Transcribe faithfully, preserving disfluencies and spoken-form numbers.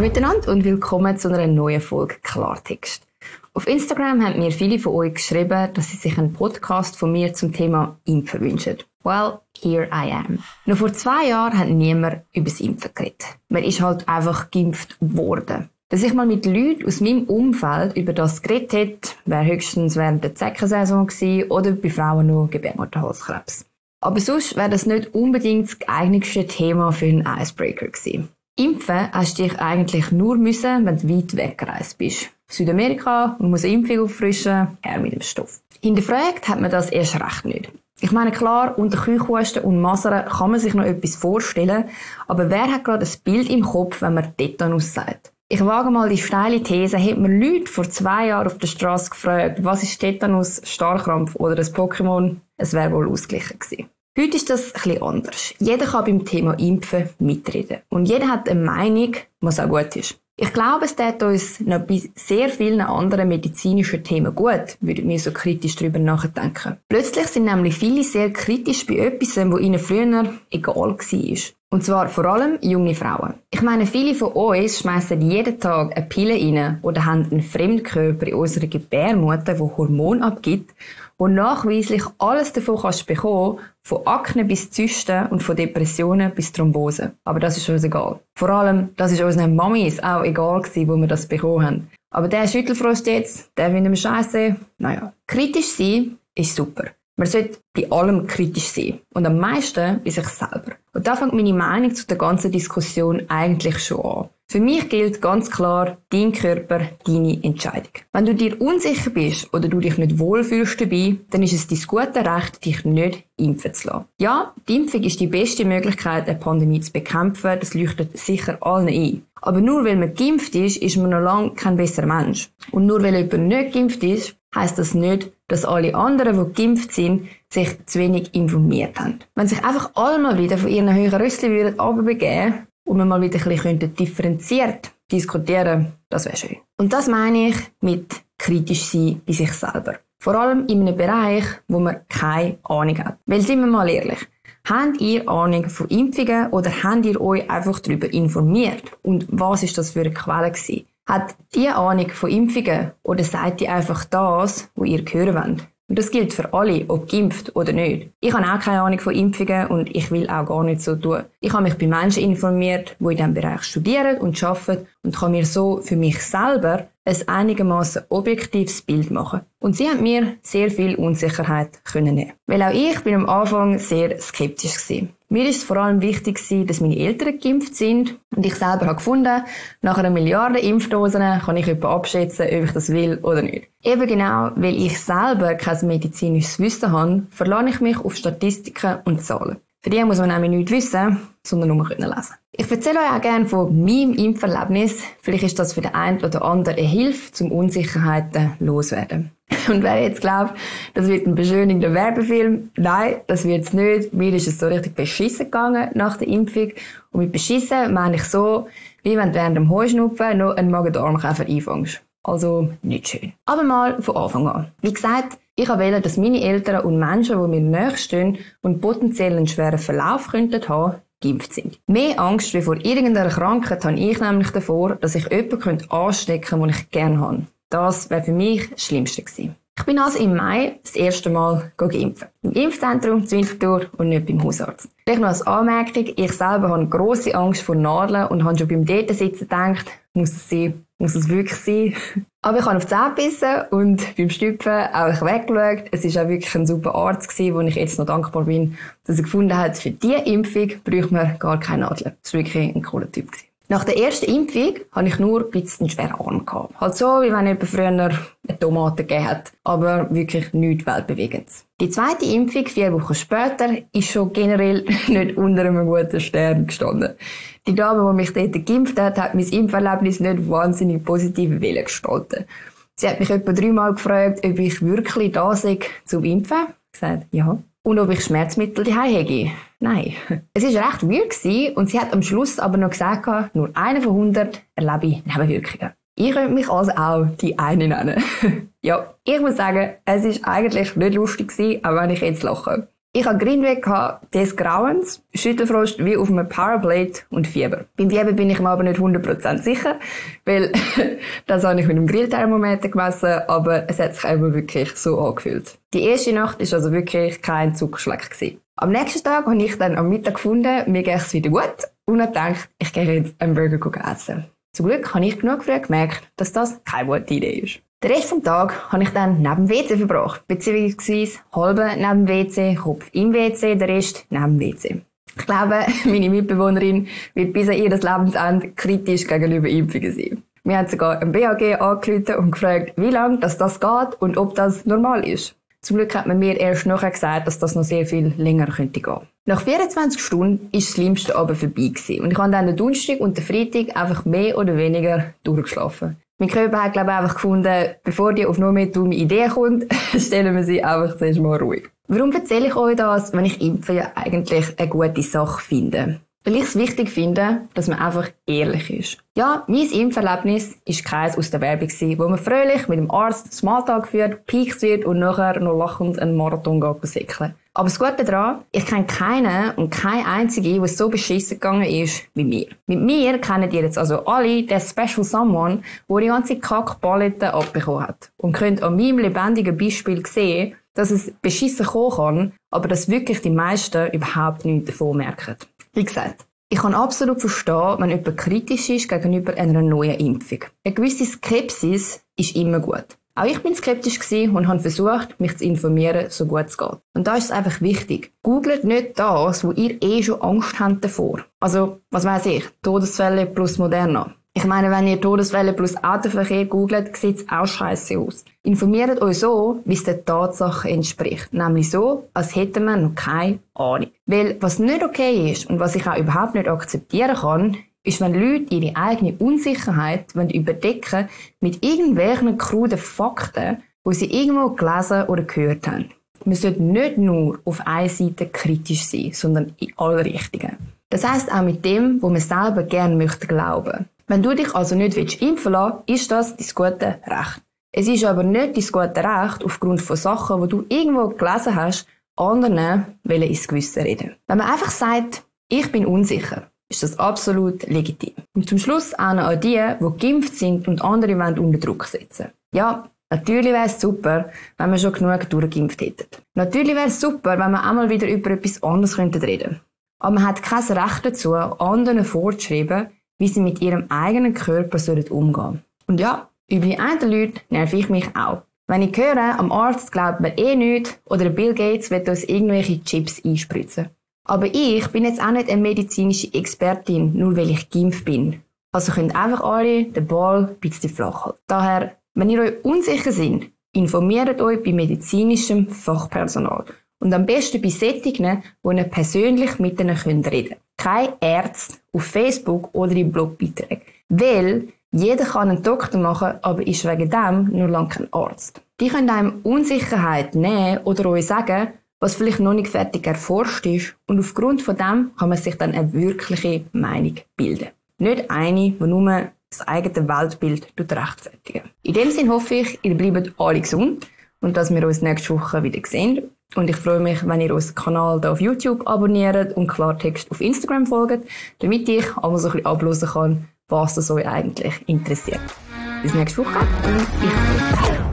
miteinander und willkommen zu einer neuen Folge Klartext. Auf Instagram haben mir viele von euch geschrieben, dass sie sich einen Podcast von mir zum Thema Impfen wünschen. Well, here I am. Noch vor zwei Jahren hat niemand über das Impfen geredet. Man ist halt einfach geimpft worden. Dass ich mal mit Leuten aus meinem Umfeld über das geredet hätte, wäre höchstens während der Zeckensaison gewesen oder bei Frauen noch Gebärmutterhalskrebs. Aber sonst wäre das nicht unbedingt das geeignetste Thema für einen Icebreaker gewesen. Impfen hast du dich eigentlich nur müssen, wenn du weit weggereist bist. Südamerika, man muss eine Impfung auffrischen, her mit dem Stoff. Hinterfragt hat man das erst recht nicht. Ich meine, klar, unter Keuchhusten und Masern kann man sich noch etwas vorstellen, aber wer hat gerade ein Bild im Kopf, wenn man Tetanus sagt? Ich wage mal die steile These, hätte man Leute vor zwei Jahren auf der Straße gefragt, was ist Tetanus, Starrkrampf oder das Pokémon, es wäre wohl ausgeglichen gewesen. Heute ist das ein bisschen anders. Jeder kann beim Thema Impfen mitreden. Und jeder hat eine Meinung, was auch gut ist. Ich glaube, es tut uns noch bei sehr vielen anderen medizinischen Themen gut, würden wir so kritisch darüber nachdenken. Plötzlich sind nämlich viele sehr kritisch bei etwas, was ihnen früher egal war. Und zwar vor allem junge Frauen. Ich meine, viele von uns schmeißen jeden Tag eine Pille rein oder haben einen Fremdkörper in unserer Gebärmutter, der Hormone abgibt, wo nachweislich alles davon kannst bekommen, von Akne bis Zysten und von Depressionen bis Thrombose. Aber das ist uns egal. Vor allem, das ist unseren Mamis auch egal gewesen, wo wir das bekommen haben. Aber der Schüttelfrost jetzt, der finden wir scheisse. Naja, kritisch sein ist super. Man sollte bei allem kritisch sein. Und am meisten bei sich selber. Und da fängt meine Meinung zu der ganzen Diskussion eigentlich schon an. Für mich gilt ganz klar, dein Körper, deine Entscheidung. Wenn du dir unsicher bist oder du dich nicht wohlfühlst dabei, dann ist es dein gute Recht, dich nicht impfen zu lassen. Ja, die Impfung ist die beste Möglichkeit, eine Pandemie zu bekämpfen, das leuchtet sicher allen ein. Aber nur weil man geimpft ist, ist man noch lange kein besserer Mensch. Und nur weil jemand nicht geimpft ist, heisst das nicht, dass alle anderen, die geimpft sind, sich zu wenig informiert haben. Wenn sich einfach alle mal wieder von ihren höheren Rössli würden runterbegeben und wir mal wieder ein bisschen differenziert diskutieren, das wäre schön. Und das meine ich mit kritisch sein bei sich selber. Vor allem in einem Bereich, wo man keine Ahnung hat. Weil, sind wir mal ehrlich, habt ihr Ahnung von Impfungen oder habt ihr euch einfach darüber informiert? Und was ist das für eine Quelle gewesen? Hat die Ahnung von Impfungen oder seid ihr einfach das, was ihr hören wollt? Und das gilt für alle, ob geimpft oder nicht. Ich habe auch keine Ahnung von Impfungen und ich will auch gar nicht so tun. Ich habe mich bei Menschen informiert, die in diesem Bereich studieren und arbeiten und kann mir so für mich selber ein einigermaßen objektives Bild machen. Und sie haben mir sehr viel Unsicherheit können nehmen. Weil auch ich bin am Anfang sehr skeptisch gewesen. Mir ist es vor allem wichtig gewesen, dass meine Eltern geimpft sind und ich selber habe gefunden, nach einer Milliarde Impfdosen kann ich etwa abschätzen, ob ich das will oder nicht. Eben genau, weil ich selber kein medizinisches Wissen habe, verlasse ich mich auf Statistiken und Zahlen. Für die muss man nämlich nichts wissen, sondern nur lesen können. Ich erzähle euch auch gerne von meinem Impferlebnis. Vielleicht ist das für den einen oder anderen eine Hilfe, um Unsicherheiten loszuwerden. Und wer jetzt glaubt, das wird ein beschönigender Werbefilm, nein, das wird es nicht. Mir ist es so richtig beschissen gegangen nach der Impfung. Und mit beschissen meine ich so, wie wenn du während dem Heuschnupfen noch einen Magen-Darm-Käfer einfängst. Also nicht schön. Aber mal von Anfang an. Wie gesagt, ich wollte, dass meine Eltern und Menschen, die mir nächststehen und potenziell einen schweren Verlauf könnten haben, geimpft sind. Mehr Angst wie vor irgendeiner Krankheit habe ich nämlich davor, dass ich jemanden anstecken könnte, den ich gerne habe. Das wäre für mich das Schlimmste gewesen. Ich bin also im Mai das erste Mal geimpft. Im Impfzentrum zu Winterthur und nicht beim Hausarzt. Vielleicht noch als Anmerkung, ich selber habe grosse Angst vor Nadeln und habe schon beim Datesitzen gedacht, muss es sein, muss es wirklich sein. Aber ich habe auf die Zähne gebissen und beim Stüpfen auch weggeschaut. Es war auch wirklich ein super Arzt gewesen, wo ich jetzt noch dankbar bin, dass er gefunden hat, für diese Impfung braucht man gar keine Nadeln. Das war wirklich ein cooler Typ gewesen. Nach der ersten Impfung hatte ich nur ein bisschen einen schweren Arm gehabt. Halt so, wie wenn jemand früher eine Tomate gegeben hat. Aber wirklich nichts Weltbewegendes. Die zweite Impfung, vier Wochen später, ist schon generell nicht unter einem guten Stern gestanden. Die Dame, die mich dort geimpft hat, hat mein Impferlebnis nicht wahnsinnig positiv gestalten. Sie hat mich etwa dreimal gefragt, ob ich wirklich da sei zum Impfen. Ich habe gesagt, ja. Und ob ich Schmerzmittel daheim habe. Nein. Es war recht weird und sie hat am Schluss aber noch gesagt, nur einer von hundert erlebe Nebenwirkungen. Ich könnte mich also auch die eine nennen. Ja, ich muss sagen, es war eigentlich nicht lustig gewesen, auch wenn ich jetzt lache. Ich hatte Grindweg des Grauens, Schüttelfrost wie auf einem Powerblade und Fieber. Beim Fieber bin ich mir aber nicht hundert Prozent sicher, weil das habe ich mit dem Grillthermometer gemessen, aber es hat sich eben wirklich so angefühlt. Die erste Nacht war also wirklich kein Zuckerschleck gewesen. Am nächsten Tag habe ich dann am Mittag gefunden, mir geht es wieder gut und habe gedacht, ich gehe jetzt einen Burger essen. Zum Glück habe ich genug früh gemerkt, dass das keine gute Idee ist. Den Rest des Tages habe ich dann neben dem W C verbracht, beziehungsweise halbe neben dem W C, Kopf im W C, der Rest neben dem W C. Ich glaube, meine Mitbewohnerin wird bis an ihr Lebensende kritisch gegenüber Impfungen sein. Wir haben sogar im B A G angerufen und gefragt, wie lange das, das geht und ob das normal ist. Zum Glück hat man mir erst nachher gesagt, dass das noch sehr viel länger könnte gehen. Nach vierundzwanzig Stunden war das schlimmste aber vorbei gewesen. Und ich habe dann den Donnerstag und den Freitag einfach mehr oder weniger durchgeschlafen. Mein Körper hat, glaube ich, einfach gefunden, bevor die auf noch mehr dumme Ideen kommt, stellen wir sie einfach zuerst mal ruhig. Warum erzähle ich euch das, wenn ich Impfen ja eigentlich eine gute Sache finde? Weil ich es wichtig finde, dass man einfach ehrlich ist. Ja, mein Impferlebnis war keins aus der Werbung, wo man fröhlich mit dem Arzt Smalltalk führt, piekst wird und nachher noch lachend einen Marathon geht säckeln. Aber das Gute daran, ich kenne keinen und keine einzige, die so beschissen gegangen ist wie mir. Mit mir kennen ihr jetzt also alle den Special Someone, der die ganze Kackpalette abbekommen hat. Und könnt an meinem lebendigen Beispiel sehen, dass es beschissen kommen kann, aber dass wirklich die meisten überhaupt nichts davon merken. Wie gesagt, ich kann absolut verstehen, wenn jemand kritisch ist gegenüber einer neuen Impfung. Eine gewisse Skepsis ist immer gut. Auch ich bin skeptisch gewesen und habe versucht, mich zu informieren, so gut es geht. Und da ist es einfach wichtig. Googelt nicht das, wo ihr eh schon Angst habt davor. Also, was weiss ich, Todesfälle plus Moderna. Ich meine, wenn ihr Todesfälle plus Autoverkehr googelt, sieht es auch scheiße aus. Informiert euch so, wie es der Tatsache entspricht. Nämlich so, als hätte man noch keine Ahnung. Weil, was nicht okay ist und was ich auch überhaupt nicht akzeptieren kann, ist, wenn Leute ihre eigene Unsicherheit überdecken wollen mit irgendwelchen kruden Fakten, die sie irgendwo gelesen oder gehört haben. Man sollte nicht nur auf einer Seite kritisch sein, sondern in alle Richtungen. Das heisst auch mit dem, wo man selber gerne möchte glauben. Wenn du dich also nicht impfen lassen willst, ist das dein gute Recht. Es ist aber nicht dein gute Recht, aufgrund von Sachen, die du irgendwo gelesen hast, anderen ins Gewissen reden. Wenn man einfach sagt, ich bin unsicher, ist das absolut legitim. Und zum Schluss auch noch an die, die geimpft sind und andere wollen unter Druck setzen. Ja, natürlich wäre es super, wenn wir schon genug durchgeimpft hätten. Natürlich wäre es super, wenn wir einmal wieder über etwas anderes reden könnten. Aber man hat kein Recht dazu, anderen vorzuschreiben, wie sie mit ihrem eigenen Körper umgehen sollen. Und ja, über die einen Leute nerv ich mich auch. Wenn ich höre, am Arzt glaubt man eh nichts oder Bill Gates wird uns irgendwelche Chips einspritzen. Aber ich bin jetzt auch nicht eine medizinische Expertin, nur weil ich geimpft bin. Also könnt einfach alle den Ball ein bisschen flach halten. Daher, wenn ihr euch unsicher seid, informiert euch bei medizinischem Fachpersonal. Und am besten bei Sättigen, wo ihr persönlich mit ihnen reden könnt. Kein Arzt auf Facebook oder in Blogbeiträgen. Weil jeder kann einen Doktor machen, aber ist wegen dem nur lange kein Arzt. Die können einem Unsicherheit nehmen oder euch sagen, was vielleicht noch nicht fertig erforscht ist, und aufgrund von dem kann man sich dann eine wirkliche Meinung bilden. Nicht eine, die nur das eigene Weltbild rechtfertigen. In dem Sinne hoffe ich, ihr bleibt alle gesund und dass wir uns nächste Woche wieder sehen. Und ich freue mich, wenn ihr unseren Kanal hier auf YouTube abonniert und Klartext auf Instagram folgt, damit ich einmal so ein bisschen ablesen kann, was das euch eigentlich interessiert. Bis nächste Woche und ich freue mich.